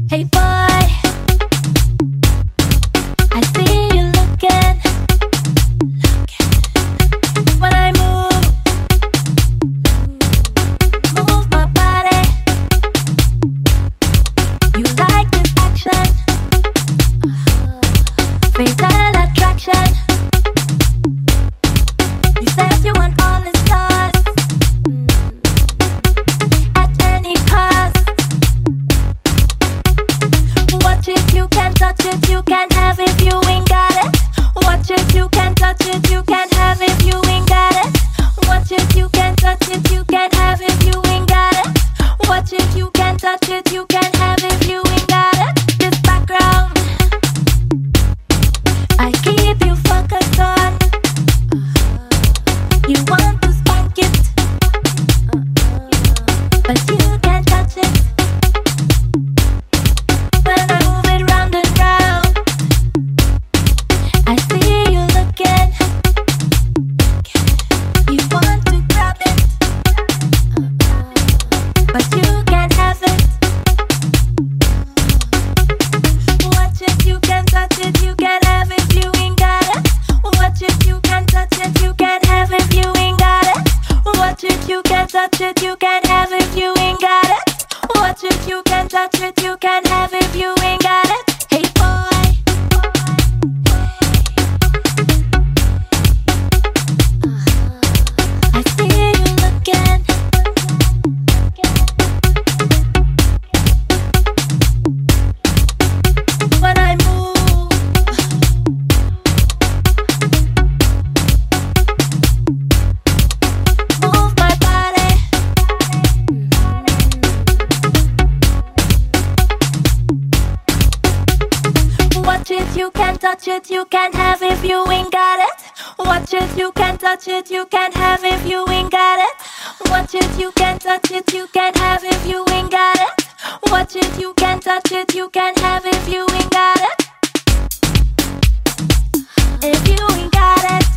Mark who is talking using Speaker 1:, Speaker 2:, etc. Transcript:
Speaker 1: Hey boy, I see you looking. When I move my body. You like this action, fatal attraction. You said you want all the stars at any cost. Watch it, you can touch it, you can have if you ain't got it. Watch it, you can touch it, you can have if you ain't got it. Watch it, you can touch it, you can have if you ain't got it. Watch it, you can touch it, you can have if you ain't got it. This background, I keep you focused on. You want to spank it, but you can't touch it. When I move it round and round, I see you looking. You want to grab it, but you can't have it. Watch it, you can touch it, you can have if you ain't got it. Watch it, you can touch it, you can have if you ain't got it. Watch it, you can touch it, you can have if you ain't got it. Watch it, you can touch it, you can have if you ain't got it. Hey boy, I see you looking. When I move my body. Watch it, you can touch it, you can have if you ain't got it. Watch it, you can touch it, you can have if you ain't got it. Watch it, you can touch it, you can have if you ain't got it. Watch it, you can touch it, you can have if you ain't got it. If you ain't got it.